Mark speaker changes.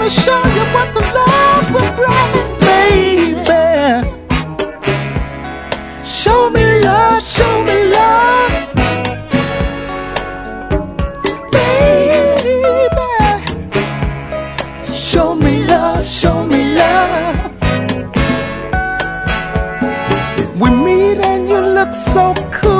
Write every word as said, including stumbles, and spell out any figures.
Speaker 1: show you what the love will bring, baby. Show me love, show me love, baby. Show me love, show me love. We meet and you look so cool.